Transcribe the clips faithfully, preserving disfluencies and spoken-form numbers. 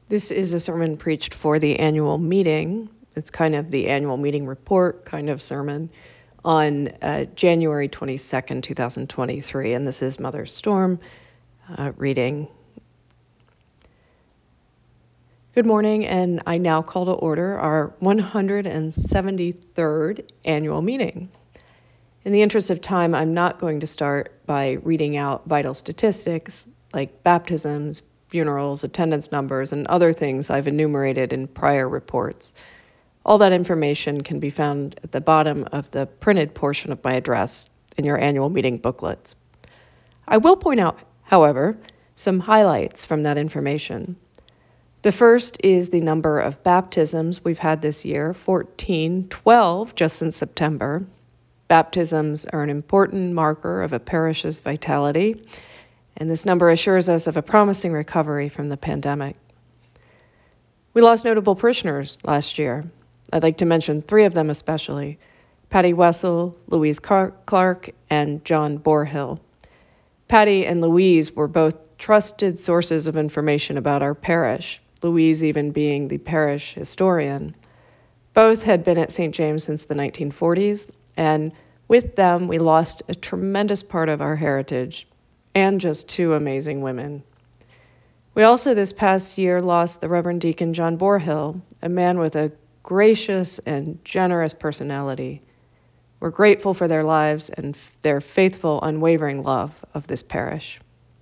This is a sermon preached for the annual meeting. It's kind of the annual meeting report kind of sermon on uh, January twenty-second, twenty twenty-three. And this is Mother Storm uh, reading. Good morning, and I now call to order our one hundred seventy-third annual meeting. In the interest of time, I'm not going to start by reading out vital statistics like baptisms, funerals, attendance numbers, and other things I've enumerated in prior reports. All that information can be found at the bottom of the printed portion of my address in your annual meeting booklets. I will point out, however, some highlights from that information. The first is the number of baptisms we've had this year, fourteen, twelve just since September. Baptisms are an important marker of a parish's vitality, and this number assures us of a promising recovery from the pandemic. We lost notable parishioners last year. I'd like to mention three of them especially: Patty Wessel, Louise Clark, and John Borhill. Patty and Louise were both trusted sources of information about our parish, Louise even being the parish historian. Both had been at Saint James since the nineteen forties, and with them we lost a tremendous part of our heritage and just two amazing women. We also this past year lost the Reverend Deacon John Borhill, a man with a gracious and generous personality. We're grateful for their lives and their faithful, unwavering love of this parish.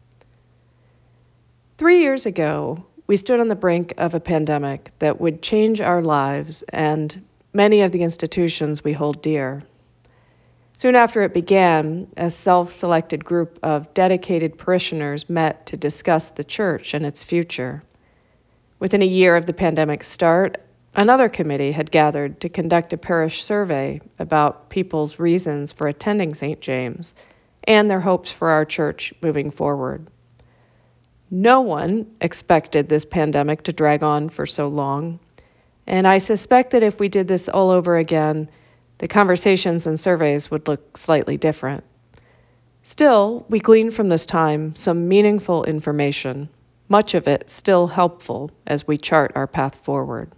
Three years ago, we stood on the brink of a pandemic that would change our lives and many of the institutions we hold dear. Soon after it began, a self-selected group of dedicated parishioners met to discuss the church and its future. Within a year of the pandemic's start, another committee had gathered to conduct a parish survey about people's reasons for attending Saint James and their hopes for our church moving forward. No one expected this pandemic to drag on for so long, and I suspect that if we did this all over again, the conversations and surveys would look slightly different. Still, we gleaned from this time some meaningful information, much of it still helpful as we chart our path forward.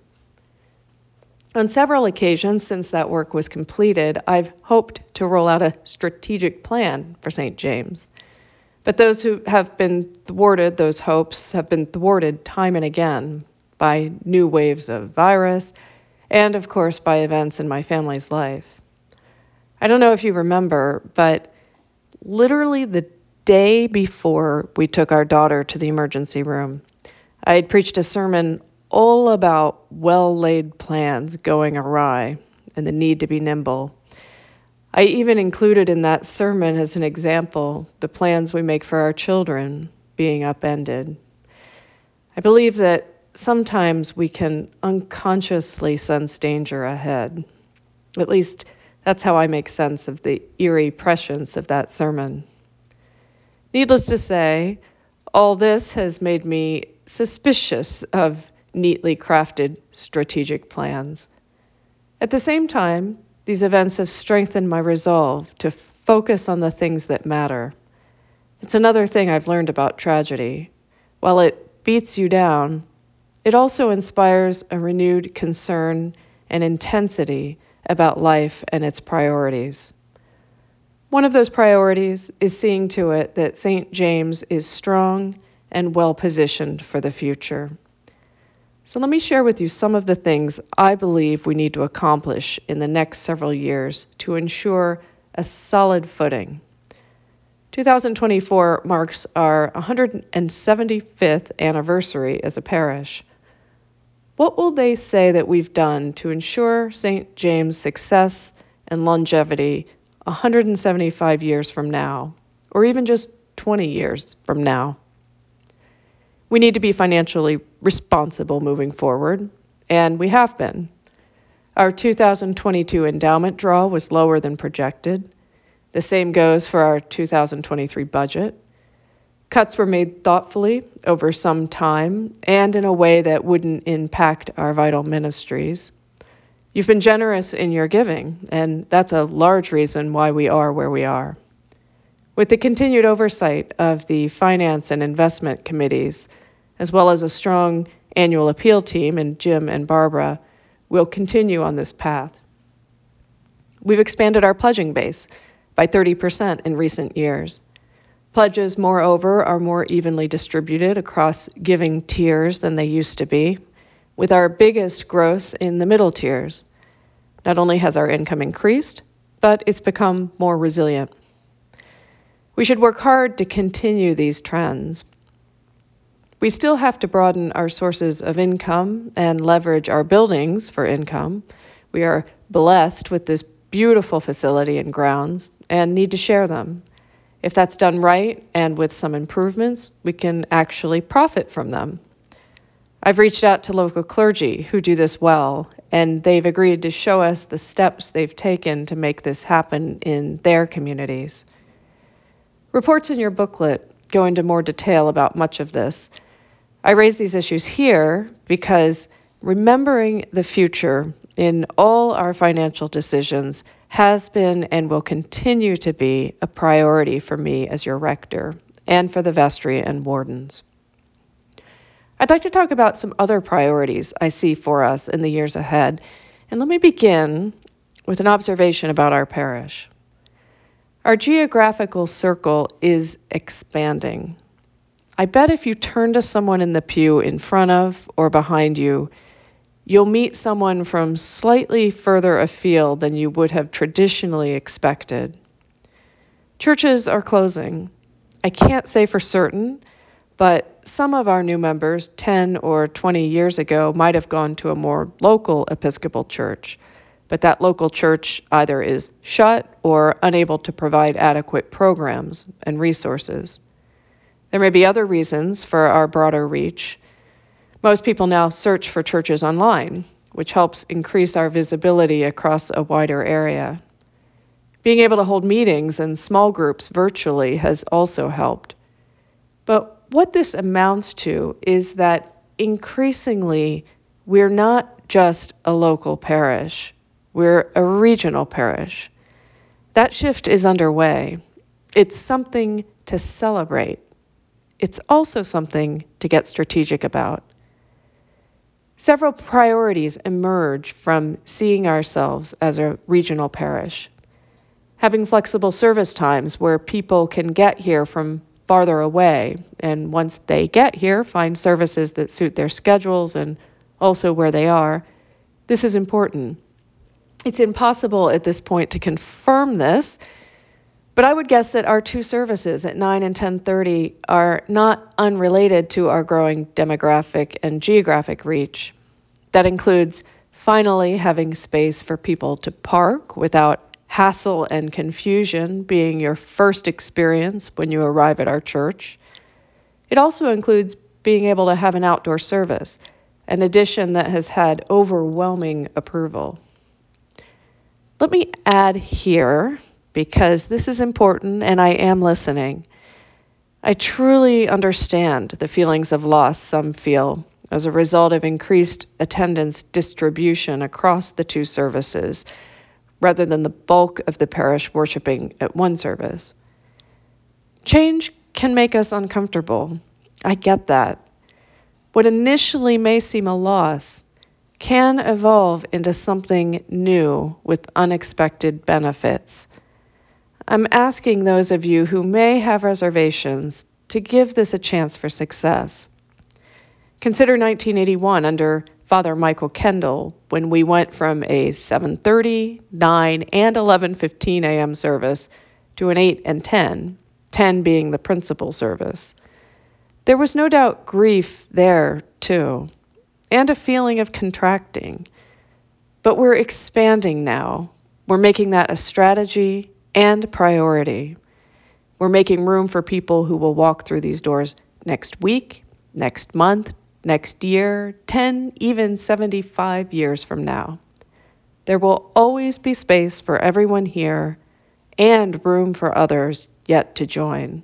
On several occasions since that work was completed, I've hoped to roll out a strategic plan for Saint James. But those who have been thwarted, those hopes have been thwarted time and again by new waves of virus, and of course by events in my family's life. I don't know if you remember, but literally the day before we took our daughter to the emergency room, I had preached a sermon all about well-laid plans going awry and the need to be nimble. I even included in that sermon as an example the plans we make for our children being upended. I believe that sometimes we can unconsciously sense danger ahead. At least that's how I make sense of the eerie prescience of that sermon. Needless to say, all this has made me suspicious of neatly crafted strategic plans. At the same time, these events have strengthened my resolve to focus on the things that matter. It's another thing I've learned about tragedy. While it beats you down, it also inspires a renewed concern and intensity about life and its priorities. One of those priorities is seeing to it that Saint James is strong and well-positioned for the future. So let me share with you some of the things I believe we need to accomplish in the next several years to ensure a solid footing. twenty twenty-four marks our one hundred seventy-fifth anniversary as a parish. What will they say that we've done to ensure Saint James' success and longevity one hundred seventy-five years from now, or even just twenty years from now? We need to be financially responsible moving forward, and we have been. Our two thousand twenty-two endowment draw was lower than projected. The same goes for our two thousand twenty-three budget. Cuts were made thoughtfully over some time and in a way that wouldn't impact our vital ministries. You've been generous in your giving, and that's a large reason why we are where we are. With the continued oversight of the finance and investment committees, as well as a strong annual appeal team and Jim and Barbara will continue on this path. We've expanded our pledging base by thirty percent in recent years. Pledges, moreover, are more evenly distributed across giving tiers than they used to be, with our biggest growth in the middle tiers. Not only has our income increased, but it's become more resilient. We should work hard to continue these trends. We still have to broaden our sources of income and leverage our buildings for income. We are blessed with this beautiful facility and grounds and need to share them. If that's done right and with some improvements, we can actually profit from them. I've reached out to local clergy who do this well, and they've agreed to show us the steps they've taken to make this happen in their communities. Reports in your booklet go into more detail about much of this. I raise these issues here because remembering the future in all our financial decisions has been and will continue to be a priority for me as your rector and for the vestry and wardens. I'd like to talk about some other priorities I see for us in the years ahead, and let me begin with an observation about our parish. Our geographical circle is expanding. I bet if you turn to someone in the pew in front of or behind you, you'll meet someone from slightly further afield than you would have traditionally expected. Churches are closing. I can't say for certain, but some of our new members ten or twenty years ago might have gone to a more local Episcopal church, but that local church either is shut or unable to provide adequate programs and resources. There may be other reasons for our broader reach. Most people now search for churches online, which helps increase our visibility across a wider area. Being able to hold meetings and small groups virtually has also helped. But what this amounts to is that increasingly we're not just a local parish, we're a regional parish. That shift is underway. It's something to celebrate. It's also something to get strategic about. Several priorities emerge from seeing ourselves as a regional parish. Having flexible service times where people can get here from farther away, and once they get here, find services that suit their schedules and also where they are. This is important. It's impossible at this point to confirm this, but I would guess that our two services at nine and ten thirty are not unrelated to our growing demographic and geographic reach. That includes finally having space for people to park without hassle and confusion being your first experience when you arrive at our church. It also includes being able to have an outdoor service, an addition that has had overwhelming approval. Let me add here, because this is important and I am listening. I truly understand the feelings of loss some feel as a result of increased attendance distribution across the two services, rather than the bulk of the parish worshiping at one service. Change can make us uncomfortable. I get that. What initially may seem a loss can evolve into something new with unexpected benefits. I'm asking those of you who may have reservations to give this a chance for success. Consider nineteen eighty-one under Father Michael Kendall, when we went from a seven thirty, nine, and eleven fifteen a.m. service to an eight and ten, ten being the principal service. There was no doubt grief there, too, and a feeling of contracting. But we're expanding now. We're making that a strategy and priority. We're making room for people who will walk through these doors next week, next month, next year, ten, even seventy-five years from now. There will always be space for everyone here and room for others yet to join.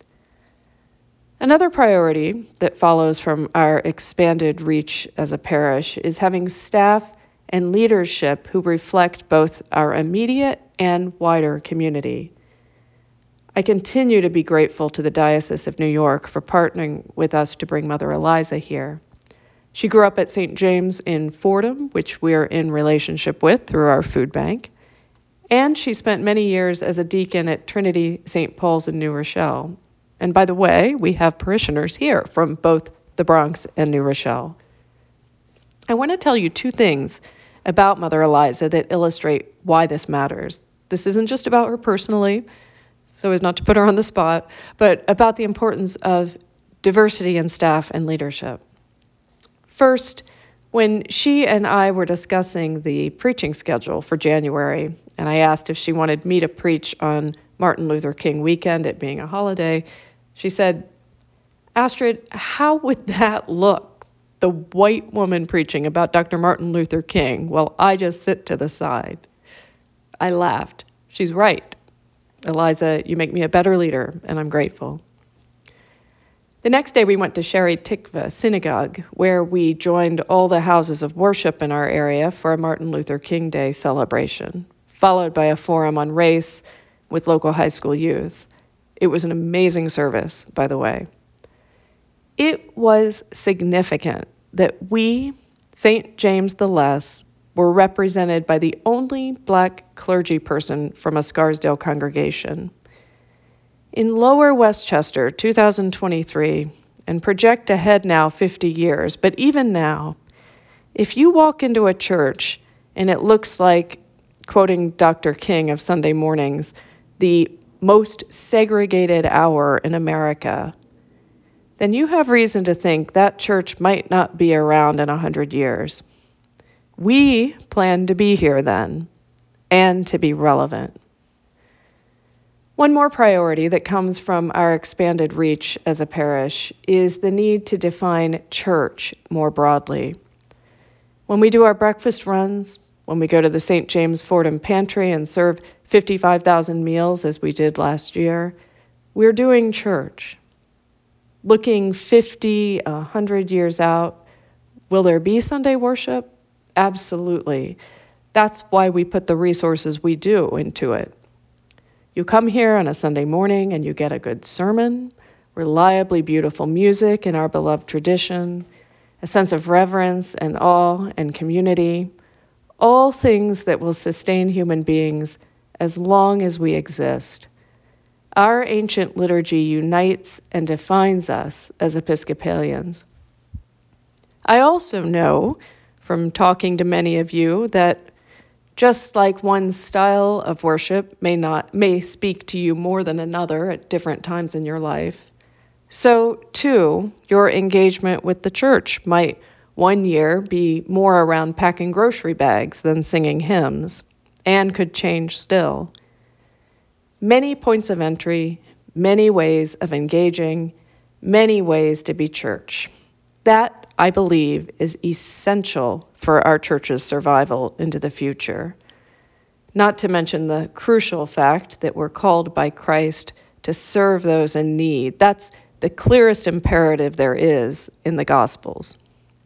Another priority that follows from our expanded reach as a parish is having staff and leadership who reflect both our immediate and wider community. I continue to be grateful to the Diocese of New York for partnering with us to bring Mother Eliza here. She grew up at Saint James in Fordham, which we're in relationship with through our food bank. And she spent many years as a deacon at Trinity Saint Paul's in New Rochelle. And by the way, we have parishioners here from both the Bronx and New Rochelle. I want to tell you two things about Mother Eliza that illustrate why this matters. This isn't just about her personally, so as not to put her on the spot, but about the importance of diversity in staff and leadership. First, when she and I were discussing the preaching schedule for January, and I asked if she wanted me to preach on Martin Luther King weekend, it being a holiday, she said, "Astrid, how would that look? The white woman preaching about Doctor Martin Luther King while I just sit to the side." I laughed. She's right. Eliza, you make me a better leader, and I'm grateful. The next day we went to Sherry Tikva Synagogue, where we joined all the houses of worship in our area for a Martin Luther King Day celebration, followed by a forum on race with local high school youth. It was an amazing service, by the way. It was significant that we, Saint James the Less, were represented by the only black clergy person from a Scarsdale congregation. In Lower Westchester, two thousand twenty-three, and project ahead now fifty years, but even now, if you walk into a church and it looks like, quoting Doctor King of Sunday mornings, the most segregated hour in America, then you have reason to think that church might not be around in a hundred years. We plan to be here then, and to be relevant. One more priority that comes from our expanded reach as a parish is the need to define church more broadly. When we do our breakfast runs, when we go to the Saint James Fordham Pantry and serve fifty-five thousand meals as we did last year, we're doing church. Looking fifty, one hundred years out, will there be Sunday worship? Absolutely. That's why we put the resources we do into it. You come here on a Sunday morning and you get a good sermon, reliably beautiful music in our beloved tradition, a sense of reverence and awe and community, all things that will sustain human beings as long as we exist. Our ancient liturgy unites and defines us as Episcopalians. I also know from talking to many of you that just like one style of worship may not may speak to you more than another at different times in your life, so too your engagement with the church might one year be more around packing grocery bags than singing hymns, and could change still. Many points of entry, many ways of engaging, many ways to be church. That, I believe, is essential for our church's survival into the future. Not to mention the crucial fact that we're called by Christ to serve those in need. That's the clearest imperative there is in the Gospels.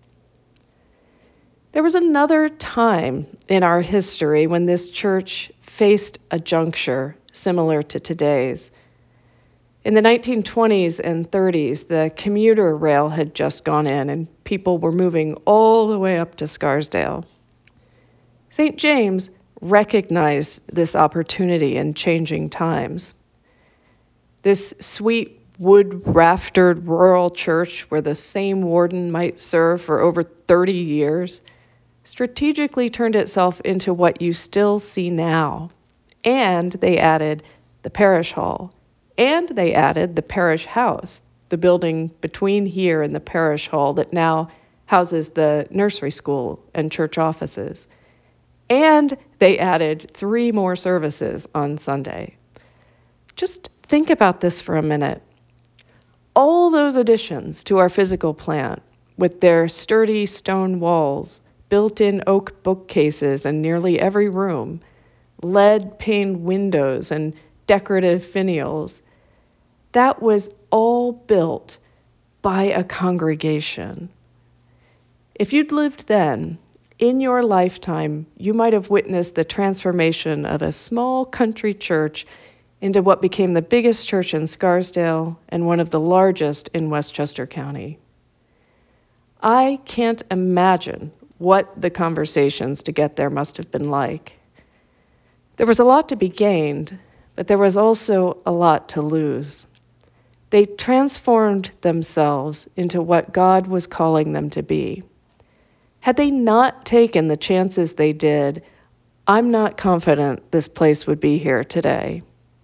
There was another time in our history when this church faced a juncture similar to today's. In the nineteen twenties and thirties, the commuter rail had just gone in and people were moving all the way up to Scarsdale. Saint James recognized this opportunity in changing times. This sweet wood-raftered rural church where the same warden might serve for over thirty years strategically turned itself into what you still see now. And they added the parish hall. And they added the parish house, the building between here and the parish hall that now houses the nursery school and church offices. And they added three more services on Sunday. Just think about this for a minute. All those additions to our physical plant, with their sturdy stone walls, built-in oak bookcases in nearly every room, lead-paned windows, and decorative finials, that was all built by a congregation. If you'd lived then, in your lifetime, you might have witnessed the transformation of a small country church into what became the biggest church in Scarsdale and one of the largest in Westchester County. I can't imagine what the conversations to get there must have been like. There was a lot to be gained, but there was also a lot to lose. They transformed themselves into what God was calling them to be. Had they not taken the chances they did, I'm not confident this place would be here today.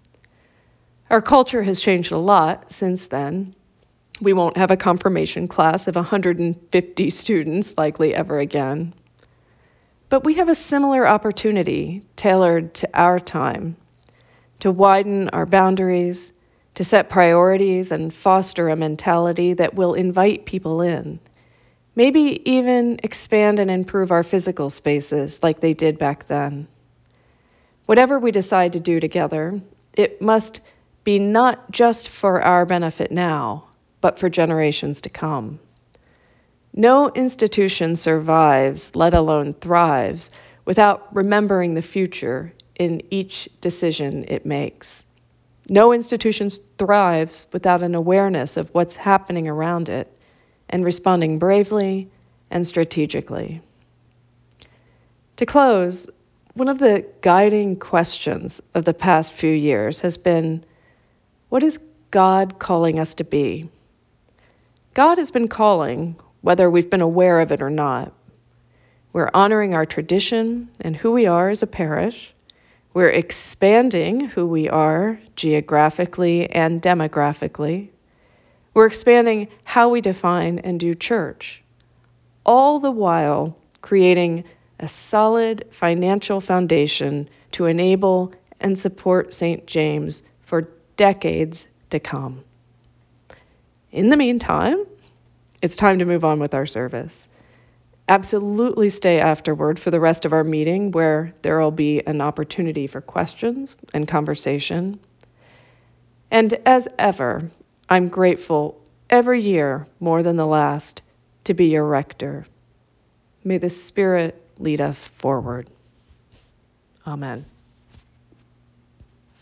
Our culture has changed a lot since then. We won't have a confirmation class of one hundred fifty students likely ever again. But we have a similar opportunity tailored to our time, to widen our boundaries, to set priorities and foster a mentality that will invite people in. Maybe even expand and improve our physical spaces like they did back then. Whatever we decide to do together, it must be not just for our benefit now, but for generations to come. No institution survives, let alone thrives, without remembering the future in each decision it makes. No institution thrives without an awareness of what's happening around it and responding bravely and strategically. To close, one of the guiding questions of the past few years has been, what is God calling us to be? God has been calling, whether we've been aware of it or not. We're honoring our tradition and who we are as a parish. We're expanding who we are geographically and demographically. We're expanding how we define and do church, all the while creating a solid financial foundation to enable and support Saint James for decades to come. In the meantime, it's time to move on with our service. Absolutely stay afterward for the rest of our meeting, where there will be an opportunity for questions and conversation. And as ever, I'm grateful every year more than the last to be your rector. May the Spirit lead us forward. Amen.